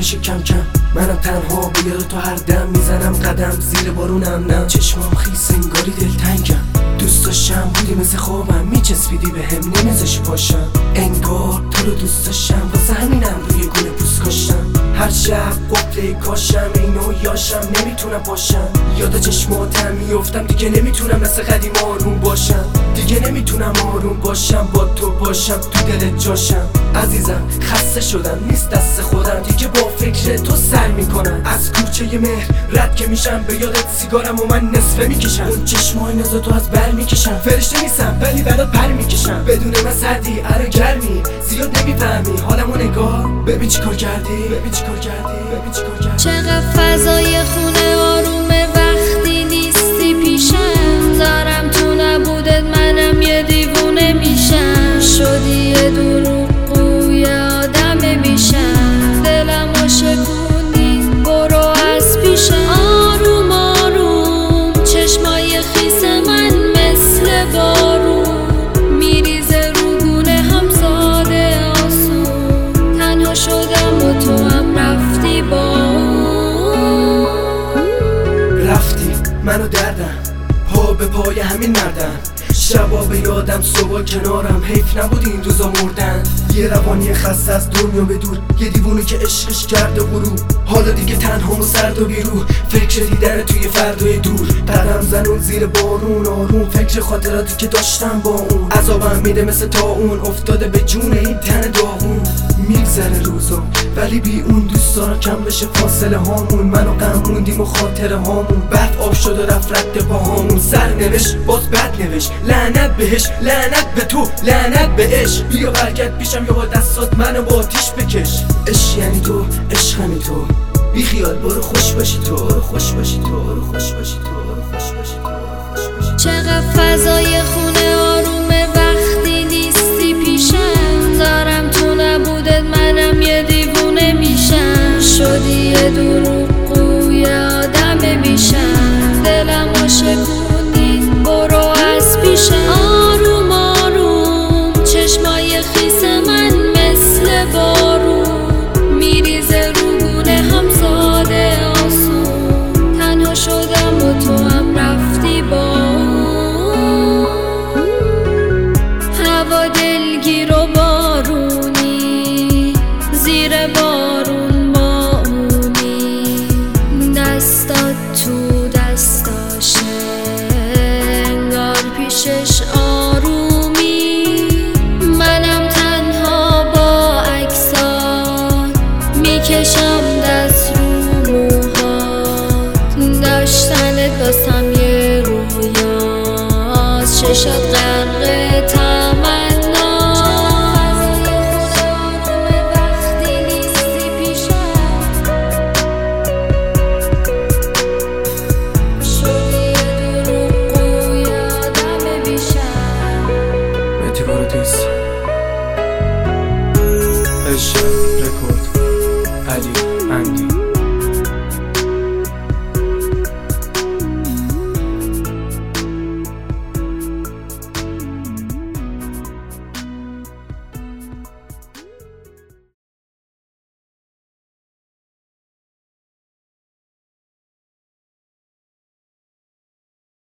میشه کم کم. منم تنها به یاد تو هر دم میزنم قدم، زیر بارونم نم، چشمام خیس انگاری دلتنگم. دوست داشتم بودی مثل خوابم، میچسبیدی به هم نمیذاشی پاشم. انگار تو رو دوست داشتم، واسه همینم روی گونه پوست کاشتم. هر شب قفله کاشم، اینو یاشم نمیتونم باشم. یاد چشماتم میفتم، دیگه نمیتونم مثل قدیم آروم باشم. دیگه نمیتونم آروم باشم، با تو باشم تو دلت جاشم. عزیزم خسته شدم، نیست دست خودم دیگه، با فکر تو سر میکنم. از کوچه مهر رد که میشم، به یادت سیگارم و من نصفه میکشم. اون چشمای نازو تو از بر میکشم، فرشته نیستم ولی برات پر میکشم. بدون من سردی اره گرمی، زیاد نمیفهمی حالمو نگاه. ببین چی کار کردی، ببین چی کار کردی، ببین چی کار کردی. چقدر فضای خونه آرومه وقتی نیستی پیشم. دارم تو نبودت منم یه دیوونه میشم. شدی یه دروغگوی آدم بیشم. دلمو شکوندی برو از پیشم. آروم آروم چشمای خیس من مثل بارون میریزه رو گونه هم ساده آسون. تنها شدم و تو هم رفتی با اون. رفتی منو دردم، پا به پای همین مردم. شبا به یادم صبح کنارم، حیف نبود این روزا مردن. یه روانی خسته از دنیا به دور، یه دیوونه که عشقش کرده غرور. حالا دیگه تنها و سرد و بیرو، فکر دیدن توی فردای دور. قدم زنون زیر بارون آروم، فکر خاطراتی که داشتم با اون. عذابم میده مثل طاعون، افتاده به جون این تن داغون. میگذره روزا ولی بی اون، دوست دارم کم بشه فاصله هامون. منو غم موندیم و خاطره هامون، بعد آب شد و رفت رد پاهامون. سر نوشت باز بد نوشت، لعنت بهش لعنت به تو لعنت به عشق. بیا برگرد پیشم یا با دستات منو با آتیش بکش. عشق یعنی تو، عشق یعنی تو، بی خیال برو خوش باشی تو، برو خوش باشی تو، برو خوش باشی تو، برو خوش باشی تو، برو خوش باشی تو. چقدر فضای خونه آرومه وقتی نیستی پیشم. دارم تو نبودت منم یه دیوونه میشم. شدی یه دروغگوی آدم بیشم. دلمو شکوندی برو از پیشم. آروم آروم چشمای خیس من مثل بارون میریزه رو گونه هم ساده آسون. تنها شدم و تو هم رفتی با اون. هوا دلگیر و بارونی، زیر بارون با اونی. دستات تو دستاشه انگار پیشش آرومی. منم تنها با عکسات میکشم دست رو موهات. داشتنت واسم یه رویاست، چشات غرق تمنا. وقتی نیستی پیشم شدی یه دروغگوی آدم بیشم. متیوارتیس عشق رکورد علی اندی.